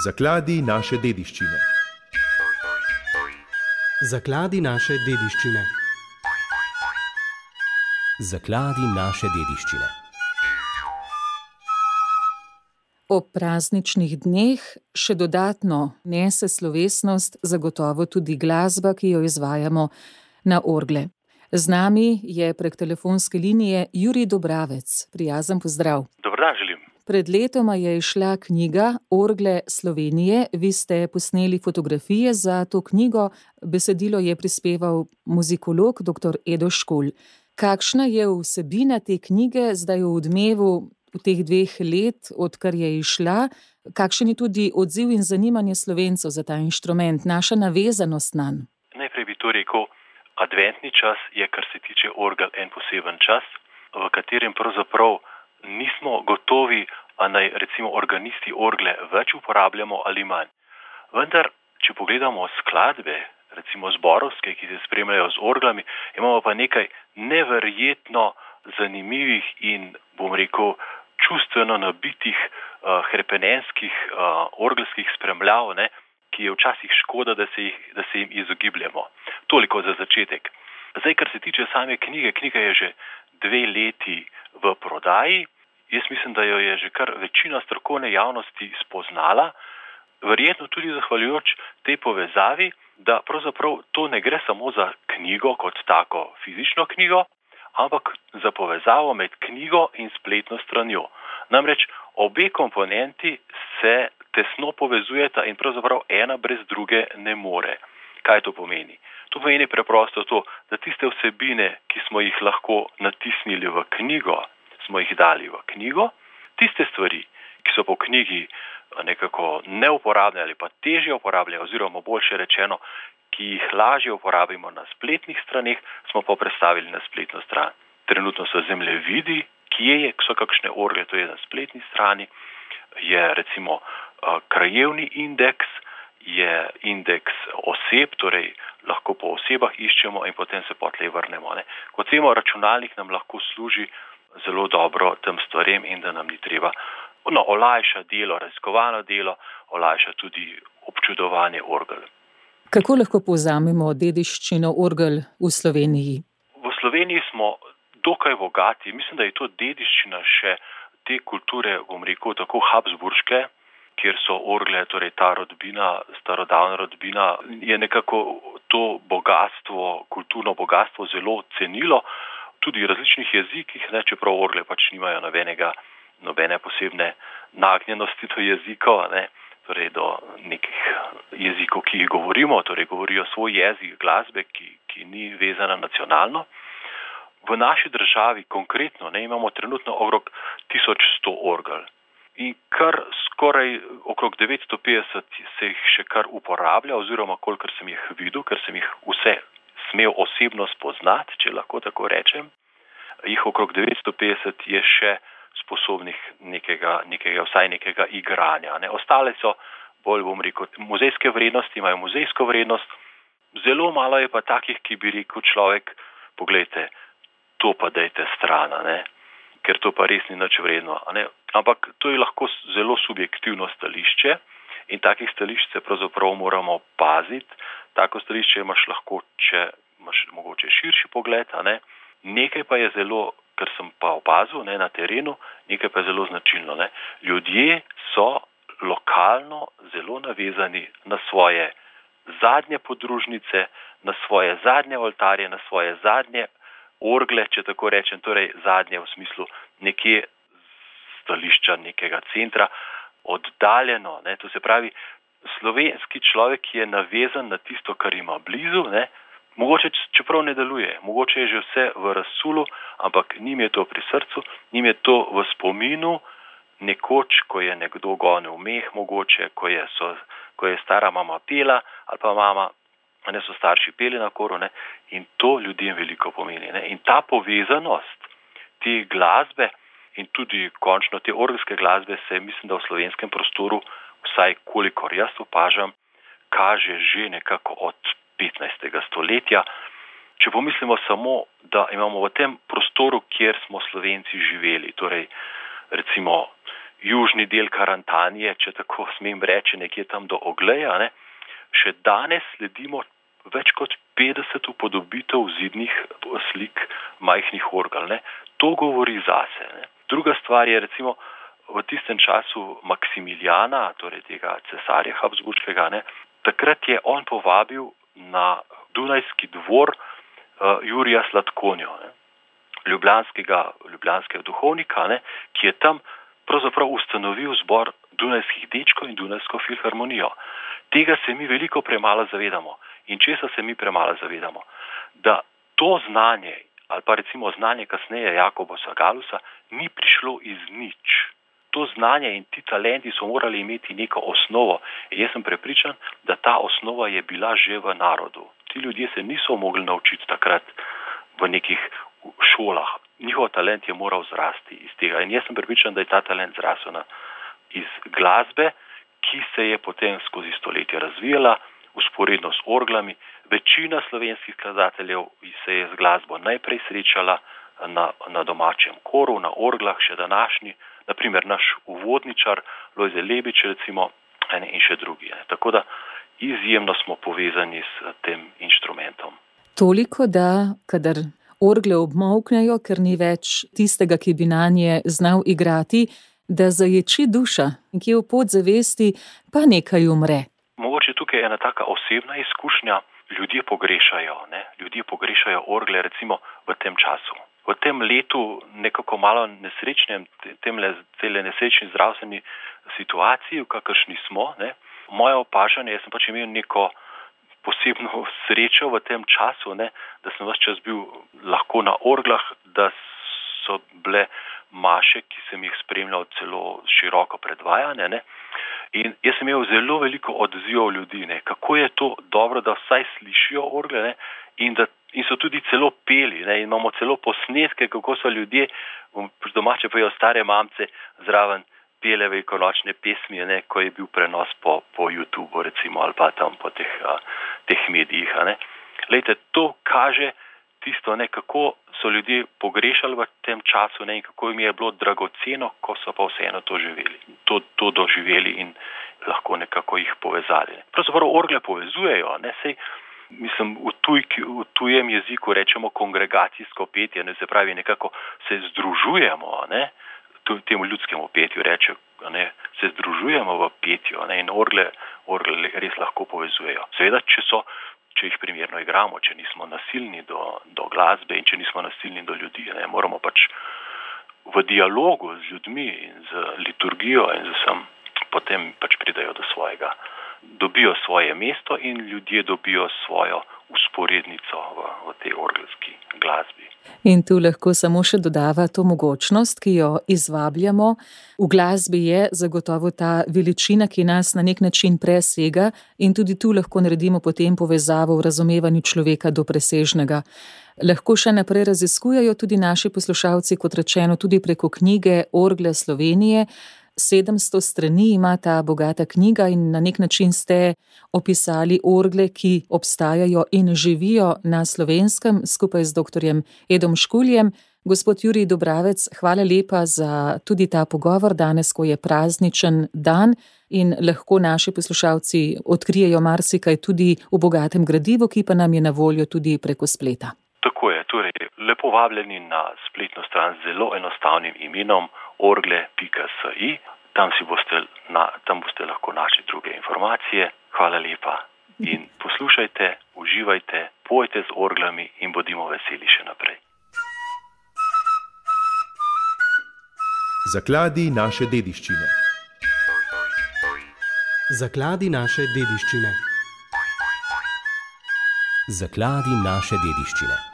Zakladi naše dediščine. Zakladi naše dediščine. Zakladi naše dediščine. Ob prazničnih dneh še dodatno nese slovesnost zagotovo tudi glasba, ki jo izvajamo na orgle. Z nami je prek telefonske linije Jurij Dobravec. Prijazen pozdrav. Dober dan želim. Pred letoma je izšla knjiga Orgle Slovenije. Vi ste posneli fotografije za to knjigo. Besedilo je prispeval muzikolog dr. Edo Škulj. Kakšna je vsebina te knjige zdaj v odmevu v teh 2 let, odkar je izšla? Kakšen je tudi odziv in zanimanje Slovencev za ta inštrument, naša navezanost nanj? Najprej bi to rekel, adventni čas je, kar se tiče orgel, en poseben čas, v katerem pravzaprav nismo gotovi, a naj recimo organisti orgle več uporabljamo ali manj. Vendar, če pogledamo skladbe, recimo zborovske, ki se spremljajo z orglami, imamo pa nekaj neverjetno zanimivih in, bom rekel, čustveno nabitih hrepenenskih orgelskih spremljav, ki je včasih škoda, da se jim izogibljamo. Toliko za začetek. Zdaj, kar se tiče same knjige, knjiga je že 2 leti v prodaji. Jaz mislim, da jo je že kar večina strokovne javnosti spoznala, verjetno tudi zahvaljujoč tej povezavi, da pravzaprav to ne gre samo za knjigo kot tako fizično knjigo, ampak za povezavo med knjigo in spletno stranjo. Namreč obe komponenti se tesno povezujeta in pravzaprav ena brez druge ne more. Kaj to pomeni? To pomeni preprosto to, da tiste vsebine, ki smo jih lahko natisnili v knjigo, smo jih dali v knjigo. Tiste stvari, ki so po knjigi nekako neuporabne ali pa težje uporabljene, oziroma boljše rečeno, ki jih lažje uporabimo na spletnih straneh, smo pa predstavili na spletno stran. Trenutno so zemljevidi, kje so kakšne orgle, to je na spletni strani, je recimo krajevni indeks, je indeks oseb, torej lahko po osebah iščemo in potem se potlej vrnemo. Kot vemo, računalnik nam lahko služi zelo dobro tem stvarem in da nam ni treba olajša delo, raziskovalno delo, olajša tudi občudovanje orgel. Kako lahko povzamemo dediščino orgel v Sloveniji? V Sloveniji smo dokaj bogati. Mislim, da je to dediščina še te kulture, bom rekel, tako habsburške, kjer so orgle, torej ta rodbina, starodavna rodbina, je nekako to bogatstvo, kulturno bogatstvo zelo cenilo, tudi v različnih jezikih, čeprav orgle pač nimajo nobene posebne nagnjenosti do jezikov, torej do nekih jezikov, ki jih govorimo, torej govorijo svoj jezik glasbe, ki ni vezana nacionalno. V naši državi konkretno imamo trenutno okrog 1100 orgel in kar skoraj okrog 950 se jih še kar uporablja, oziroma kolikor sem jih videl, ker sem jih vse smel osebno spoznati, če lahko tako rečem, jih okrog 950 je še sposobnih vsaj nekega igranja. Ostale so bolj, bom rekel, muzejske vrednosti, imajo muzejsko vrednost. Zelo malo je pa takih, ki bi rekel človek, poglejte, to pa dajte stran, ker to pa res ni nič vredno. Ampak to je lahko zelo subjektivno stališče in takih stališč se pravzaprav moramo paziti. Tako stališče imaš lahko, če imaš mogoče širši pogled, Nekaj pa je zelo, kar sem pa opazil na terenu, nekaj pa je zelo značilno. Ljudje so lokalno zelo navezani na svoje zadnje podružnice, na svoje zadnje oltarje, na svoje zadnje orgle, če tako rečem, torej zadnje v smislu nekje stališča nekega centra, oddaljeno. To se pravi, slovenski človek je navezan na tisto, kar ima blizu, Mogoče, čeprav ne deluje, mogoče je že vse v razsulu, ampak njim je to pri srcu, njim je to v spominu, nekoč, ko je nekdo gonil meh, mogoče, ko je stara mama pela, ali pa mama, so starši peli na koru, in to ljudem veliko pomeni. In ta povezanost te glasbe in tudi končno te orgelske glasbe se, mislim, da v slovenskem prostoru, vsaj kolikor jaz opažam, kaže že nekako od 15. stoletja. Če pomislimo samo, da imamo v tem prostoru, kjer smo Slovenci živeli, torej recimo južni del Karantanije, če tako smem reči, nekje tam do Ogleja, ne, še danes sledimo več kot 50 upodobitev zidnih slik majhnih orgel. Ne. To govori zase. Ne. Druga stvar je recimo v tistem času Maksimiljana, torej tega cesarja Habsburškega, ne, takrat je on povabil na Dunajski dvor Jurija Slatkonjo, ne, ljubljanskega duhovnika, ne, ki je tam pravzaprav ustanovil zbor Dunajskih dečkov in Dunajsko filharmonijo. Tega se mi veliko premalo zavedamo. In česa se mi premalo zavedamo? Da to znanje, ali pa recimo znanje kasneje Jakoba Sagalusa, ni prišlo iz nič. To znanje in ti talenti so morali imeti neko osnovo. In jaz sem prepričan, da ta osnova je bila že v narodu. Ti ljudje se niso mogli naučiti takrat v nekih šolah. Njihov talent je moral zrasti iz tega. In jaz sem prepričan, da je ta talent zrasel iz glasbe, ki se je potem skozi stoletja razvijala, usporedno s orglami. Večina slovenskih skladateljev se je z glasbo najprej srečala na domačem koru, na orglah, še današnji, naprimer naš uvodničar Lojze Lebič recimo, in še drugi. Tako da izjemno smo povezani s tem inštrumentom. Toliko, da kadar orgle obmolknejo, ker ni več tistega, ki bi nanje znal igrati, da zaječi duša, ki v podzavesti pa nekaj umre. Mogoče tukaj je ena taka osebna izkušnja. Ljudje pogrešajo orgle recimo v tem času. V tem letu nekako malo nesrečnem, cele nesrečni zdravstveni situaciji, v kakršni smo, ne. Moje opažanje, jaz sem pač imel neko posebno srečo v tem času, ne, da sem ves čas bil lahko na orglah, da so bile maše, ki sem jih spremljal, celo široko predvajane, ne. In jaz sem imel zelo veliko odzivov ljudi, ne, kako je to dobro, da vsaj slišijo orgle, ne, in so tudi celo peli, ne, in imamo celo posnetke, kako so ljudje, domače pojejo stare mamce, zraven pele velikonočne pesmi, ne, ko je bil prenos po YouTubeu recimo, ali pa tam po teh medijih. Ne. Glejte, to kaže tisto, ne, kako so ljudje pogrešali v tem času, ne, in kako jim je bilo dragoceno, ko so pa vseeno to živeli, to doživeli in lahko nekako jih povezali. Pravzaprav orgle povezujejo, ne, sej, mislim, v tujem jeziku rečemo kongregacijsko petje, ne, se pravi nekako se združujemo, ne, temu ljudskemu petju reče, ne, se združujemo v petju, ne, in orgle res lahko povezujejo. Seveda, če jih primerno igramo, če nismo nasilni do glasbe in če nismo nasilni do ljudi, ne, moramo pač v dialogu z ljudmi in z liturgijo in z vsem, potem pač pridejo do svojega, dobijo svoje mesto in ljudje dobijo svojo usporednico v tej orgelski glasbi. In tu lahko samo še dodava to mogočnost, ki jo izvabljamo. V glasbi je zagotovo ta veličina, ki nas na nek način presega, in tudi tu lahko naredimo potem povezavo v razumevanju človeka do presežnega. Lahko še naprej raziskujejo tudi naši poslušalci, kot rečeno, tudi preko knjige Orgle Slovenije. 700 strani ima ta bogata knjiga in na nek način ste opisali orgle, ki obstajajo in živijo na Slovenskem skupaj z doktorjem Edom Škuljem. Gospod Jurij Dobravec, hvala lepa za tudi ta pogovor danes, ko je prazničen dan in lahko naši poslušalci odkrijejo marsikaj tudi v bogatem gradivu, ki pa nam je na voljo tudi preko spleta. Tako je, torej lepo vabljeni na spletno stran z zelo enostavnim imenom orgle.si. Tam boste lahko našli druge informacije. Hvala lepa. In poslušajte, uživajte, pojte z orglami in bodimo veseli še naprej. Zakladi naše dediščine. Zakladi naše dediščine. Zakladi naše dediščine.